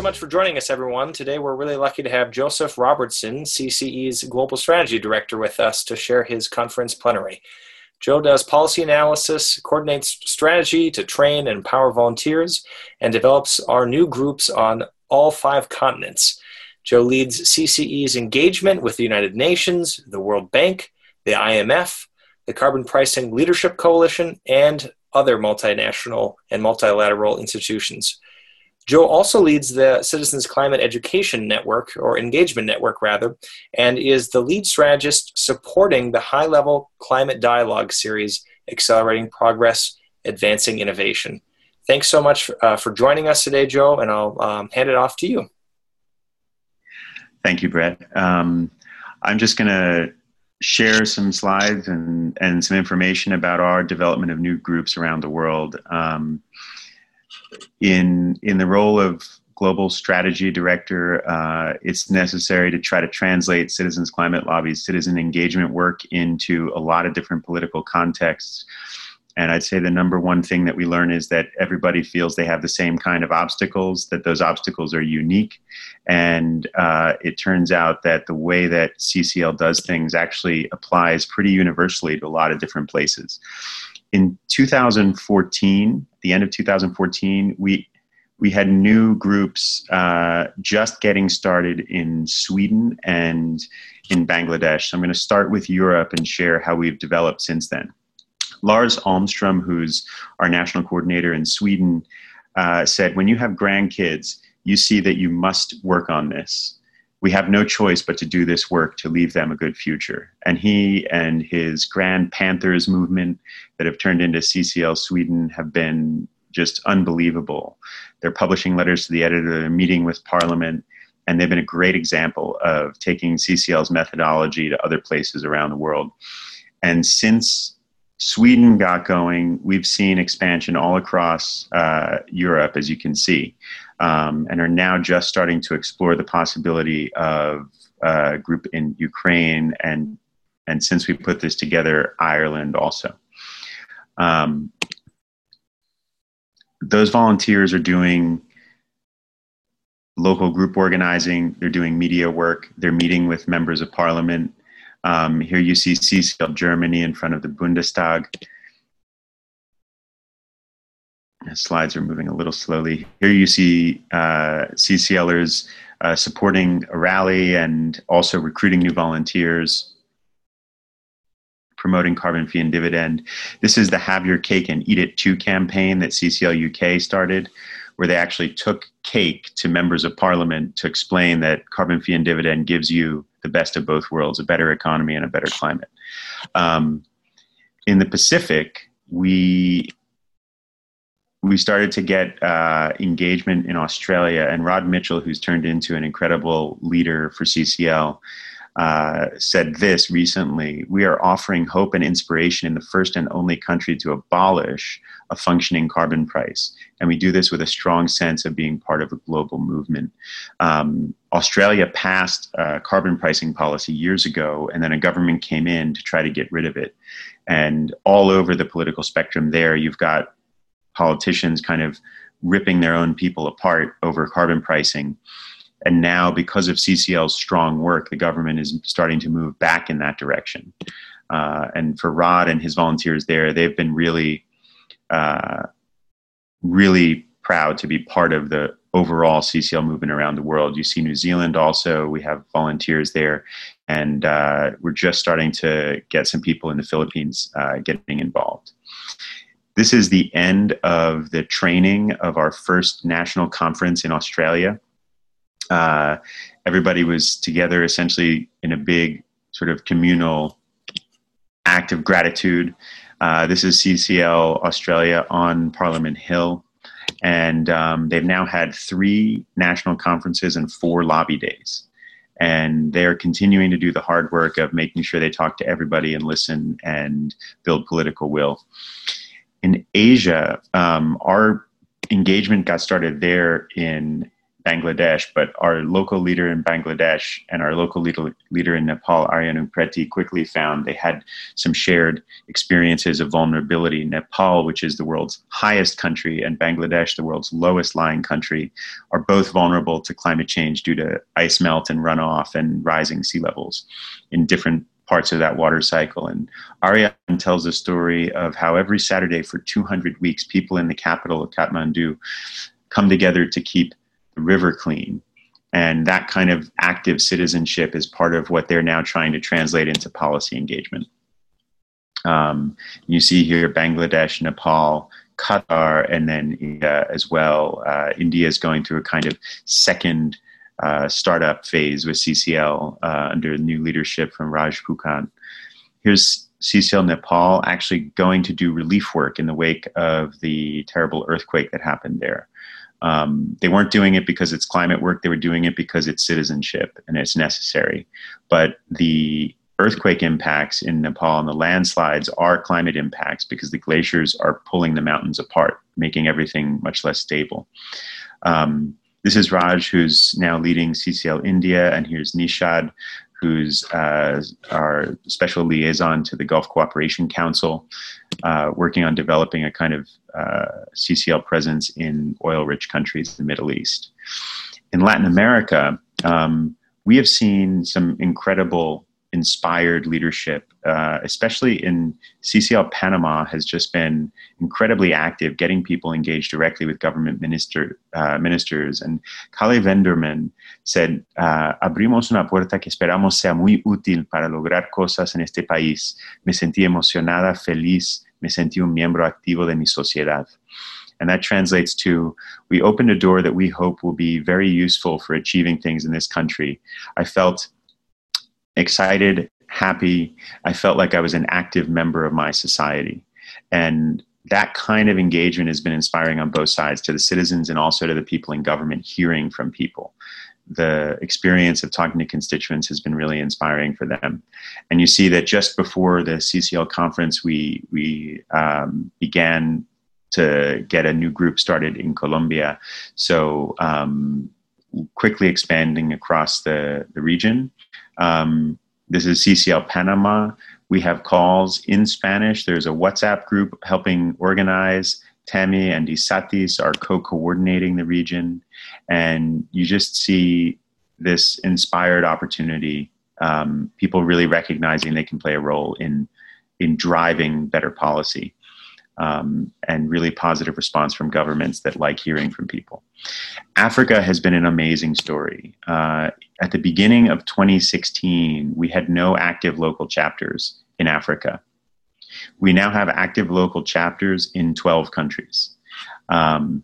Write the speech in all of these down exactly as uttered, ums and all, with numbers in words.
much for joining us, everyone. Today, we're really lucky to have Joseph Robertson, C C E's Global Strategy Director, with us to share his conference plenary. Joe does policy analysis, coordinates strategy to train and empower volunteers, and develops our new groups on all five continents. Joe leads C C E's engagement with the United Nations, the World Bank, the I M F, the Carbon Pricing Leadership Coalition, and other multinational and multilateral institutions. Joe also leads the Citizens Climate Education Network, or Engagement Network rather, and is the lead strategist supporting the high-level climate dialogue series, Accelerating Progress, Advancing Innovation. Thanks so much uh, for joining us today, Joe, and I'll um, hand it off to you. Thank you, Brett. Um, I'm just going to share some slides and, and some information about our development of new groups around the world. Um, in, in the role of Global Strategy Director, uh, it's necessary to try to translate Citizens Climate Lobby's citizen engagement work into a lot of different political contexts. And I'd say the number one thing that we learn is that everybody feels they have the same kind of obstacles, that those obstacles are unique. And uh, it turns out that the way that C C L does things actually applies pretty universally to a lot of different places. In two thousand fourteen, the end of two thousand fourteen, we we had new groups uh, just getting started in Sweden and in Bangladesh. So I'm going to start with Europe and share how we've developed since then. Lars Almström, who's our national coordinator in Sweden, uh, said, when you have grandkids, you see that you must work on this. We have no choice but to do this work to leave them a good future. And he and his Grand Panthers movement that have turned into C C L Sweden have been just unbelievable. They're publishing letters to the editor, they're meeting with Parliament, and they've been a great example of taking C C L's methodology to other places around the world. And since Sweden got going, we've seen expansion all across uh, Europe, as you can see, um, and are now just starting to explore the possibility of a group in Ukraine, and and since we put this together, Ireland also. Um, those volunteers are doing local group organizing, they're doing media work, they're meeting with members of parliament. Um, here you see C C L Germany in front of the Bundestag. The slides are moving a little slowly. Here you see uh, CCLers uh, supporting a rally and also recruiting new volunteers, promoting carbon fee and dividend. This is the Have Your Cake and Eat It Too campaign that C C L U K started, where they actually took cake to members of parliament to explain that carbon fee and dividend gives you the best of both worlds, a better economy and a better climate. Um, in the Pacific, we we started to get uh, engagement in Australia, and Rod Mitchell, who's turned into an incredible leader for C C L, uh, said this recently: we are offering hope and inspiration in the first and only country to abolish a functioning carbon price. And we do this with a strong sense of being part of a global movement. Um, Australia passed a carbon pricing policy years ago, and then a government came in to try to get rid of it. And all over the political spectrum there, you've got politicians kind of ripping their own people apart over carbon pricing. And now, because of C C L's strong work, the government is starting to move back in that direction. Uh, and for Rod and his volunteers there, they've been really Uh, really proud to be part of the overall C C L movement around the world. You see New Zealand also, we have volunteers there, and uh, we're just starting to get some people in the Philippines uh, getting involved. This is the end of the training of our first national conference in Australia. Uh, everybody was together essentially in a big sort of communal act of gratitude. Uh, this is C C L Australia on Parliament Hill, and um, they've now had three national conferences and four lobby days. And they're continuing to do the hard work of making sure they talk to everybody and listen and build political will. In Asia, um, our engagement got started there in Bangladesh, but our local leader in Bangladesh and our local leader, leader in Nepal, Aryan Upreti, quickly found they had some shared experiences of vulnerability. Nepal, which is the world's highest country, and Bangladesh, the world's lowest lying country, are both vulnerable to climate change due to ice melt and runoff and rising sea levels in different parts of that water cycle. And Aryan tells a story of how every Saturday for two hundred weeks, people in the capital of Kathmandu come together to keep the river clean. And that kind of active citizenship is part of what they're now trying to translate into policy engagement. Um, you see here Bangladesh, Nepal, Qatar, and then India as well. Uh, India is going through a kind of second uh, startup phase with C C L uh, under new leadership from Raj Pukhan. Here's C C L Nepal actually going to do relief work in the wake of the terrible earthquake that happened there. Um, they weren't doing it because it's climate work. They were doing it because it's citizenship and it's necessary. But the earthquake impacts in Nepal and the landslides are climate impacts because the glaciers are pulling the mountains apart, making everything much less stable. Um, this is Raj, who's now leading C C L India, and here's Nishad, who's uh, our special liaison to the Gulf Cooperation Council, uh, working on developing a kind of uh, C C L presence in oil-rich countries in the Middle East. In Latin America, um, we have seen some incredible inspired leadership, uh, especially in C C L Panama has just been incredibly active, getting people engaged directly with government minister, uh, ministers. And Kale Venderman said, uh, abrimos una puerta que esperamos sea muy útil para lograr cosas en este país. Me sentí emocionada, feliz, me sentí un miembro activo de mi sociedad. And that translates to, we opened a door that we hope will be very useful for achieving things in this country. I felt excited, happy. I felt like I was an active member of my society. And that kind of engagement has been inspiring on both sides, to the citizens and also to the people in government, hearing from people. The experience of talking to constituents has been really inspiring for them. And you see that just before the C C L conference, we, we um, began to get a new group started in Colombia. So um, quickly expanding across the, the region. Um, this is C C L Panama. We have calls in Spanish. There's a WhatsApp group helping organize. Tammy and Isatis are co-coordinating the region. And you just see this inspired opportunity, um, people really recognizing they can play a role in, in driving better policy. Um, and really positive response from governments that like hearing from people. Africa has been an amazing story. Uh, at the beginning of twenty sixteen, we had no active local chapters in Africa. We now have active local chapters in twelve countries. Um,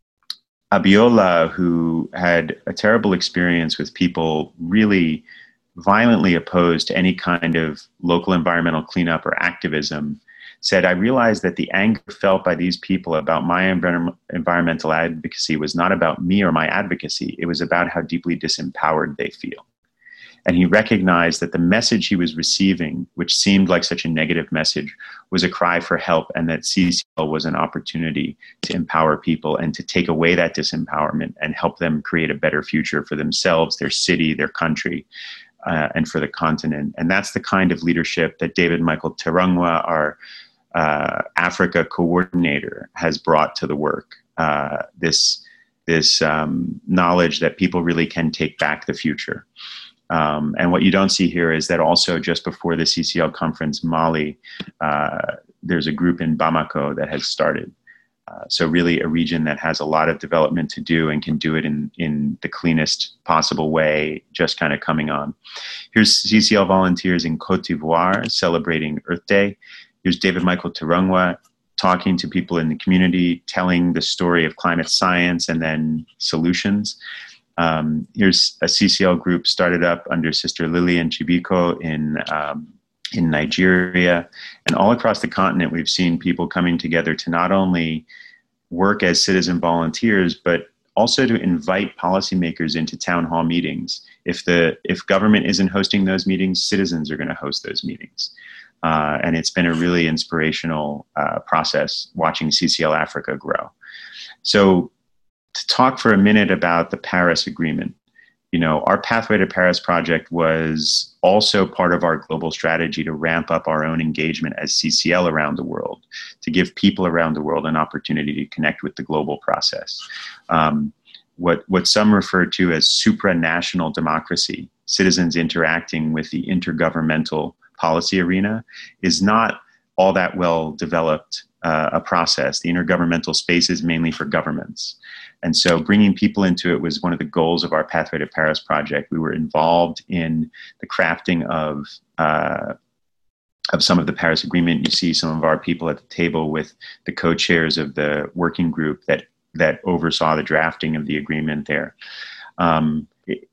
Abiola, who had a terrible experience with people really violently opposed to any kind of local environmental cleanup or activism, said, I realized that the anger felt by these people about my env- environmental advocacy was not about me or my advocacy. It was about how deeply disempowered they feel. And he recognized that the message he was receiving, which seemed like such a negative message, was a cry for help, and that C C L was an opportunity to empower people and to take away that disempowerment and help them create a better future for themselves, their city, their country, uh, and for the continent. And that's the kind of leadership that David Michael Terangwa, our Uh, Africa coordinator, has brought to the work. Uh, this this um, knowledge that people really can take back the future. Um, and what you don't see here is that also just before the C C L conference, Mali, uh, there's a group in Bamako that has started. Uh, so really a region that has a lot of development to do and can do it in, in the cleanest possible way, just kind of coming on. Here's C C L volunteers in Cote d'Ivoire celebrating Earth Day. Here's David Michael Terangwa talking to people in the community, telling the story of climate science and then solutions. Um, here's a C C L group started up under Sister Lillian Chibiko in, um, in Nigeria. And all across the continent, we've seen people coming together to not only work as citizen volunteers, but also to invite policymakers into town hall meetings. If, the, if government isn't hosting those meetings, citizens are going to host those meetings. Uh, and it's been a really inspirational uh, process watching C C L Africa grow. So to talk for a minute about the Paris Agreement. You know, our Pathway to Paris project was also part of our global strategy to ramp up our own engagement as C C L around the world, to give people around the world an opportunity to connect with the global process. Um, what, what some refer to as supranational democracy, citizens interacting with the intergovernmental policy arena, is not all that well developed uh, a process. The intergovernmental space is mainly for governments. And so bringing people into it was one of the goals of our Pathway to Paris project. We were involved in the crafting of uh, of some of the Paris Agreement. You see some of our people at the table with the co-chairs of the working group that that oversaw the drafting of the agreement there. Um, it,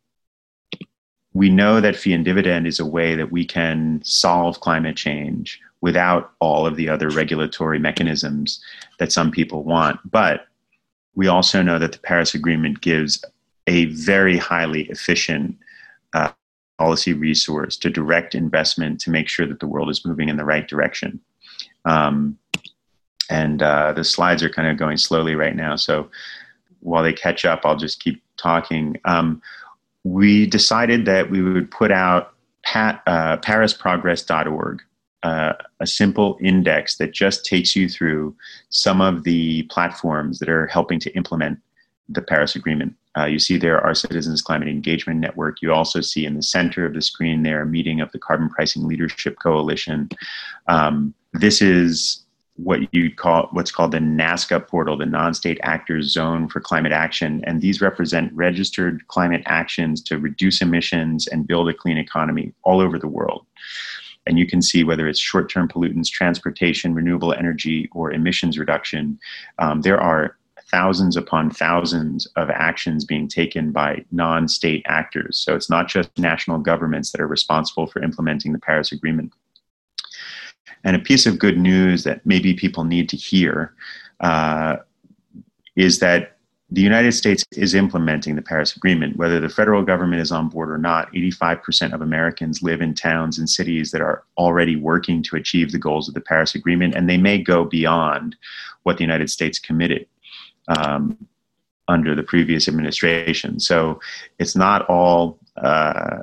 we know that fee and dividend is a way that we can solve climate change without all of the other regulatory mechanisms that some people want. But we also know that the Paris Agreement gives a very highly efficient uh, policy resource to direct investment to make sure that the world is moving in the right direction. Um, and uh, the slides are kind of going slowly right now, so while they catch up, I'll just keep talking. Um, we decided that we would put out pat, uh, paris progress dot org, Uh, a simple index that just takes you through some of the platforms that are helping to implement the Paris Agreement. Uh, you see there our Citizens Climate Engagement Network. You also see in the center of the screen there a meeting of the Carbon Pricing Leadership Coalition. Um, this is what you call what's called the NASCA portal, the Non-State Actors Zone for Climate Action, and these represent registered climate actions to reduce emissions and build a clean economy all over the world. And you can see whether it's short-term pollutants, transportation, renewable energy, or emissions reduction, um, there are thousands upon thousands of actions being taken by non-state actors. So it's not just national governments that are responsible for implementing the Paris Agreement. And a piece of good news that maybe people need to hear uh, is that the United States is implementing the Paris Agreement. Whether the federal government is on board or not, eighty-five percent of Americans live in towns and cities that are already working to achieve the goals of the Paris Agreement, and they may go beyond what the United States committed um, under the previous administration. So it's not all uh,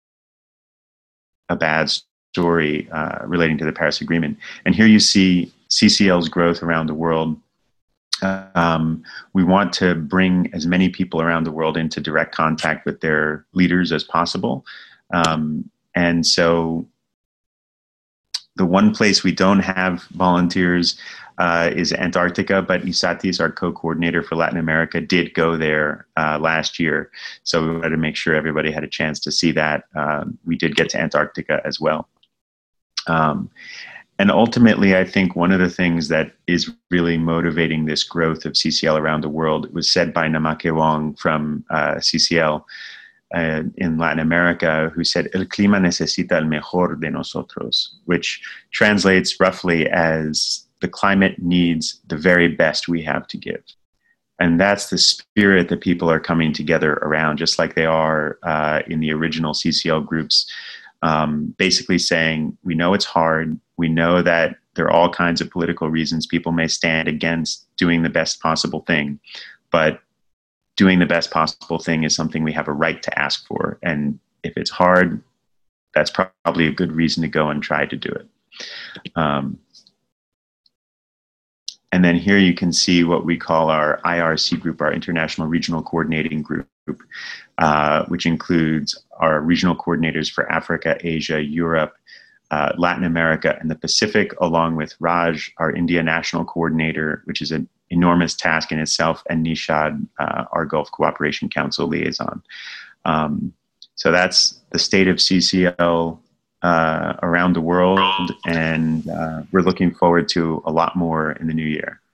a bad story uh, relating to the Paris Agreement. And here you see C C L's growth around the world. Um, we want to bring as many people around the world into direct contact with their leaders as possible. Um, and so the one place we don't have volunteers uh, is Antarctica, but Isatis, our co-coordinator for Latin America, did go there uh, last year. So we wanted to make sure everybody had a chance to see that. Um, we did get to Antarctica as well. Um, And ultimately, I think one of the things that is really motivating this growth of C C L around the world, it was said by Namake Wong from uh, C C L uh, in Latin America, who said, "El clima necesita el mejor de nosotros," which translates roughly as the climate needs the very best we have to give. And that's the spirit that people are coming together around, just like they are uh, in the original C C L groups. Um, basically saying, we know it's hard. We know that there are all kinds of political reasons people may stand against doing the best possible thing, but doing the best possible thing is something we have a right to ask for. And if it's hard, that's probably a good reason to go and try to do it. Um, and then here you can see what we call our I R C group, our International Regional Coordinating Group, uh, which includes our regional coordinators for Africa, Asia, Europe, uh, Latin America, and the Pacific, along with Raj, our India National Coordinator, which is an enormous task in itself, and Nishad, uh, our Gulf Cooperation Council liaison. Um, so that's the state of C C L uh, around the world, and uh, we're looking forward to a lot more in the new year.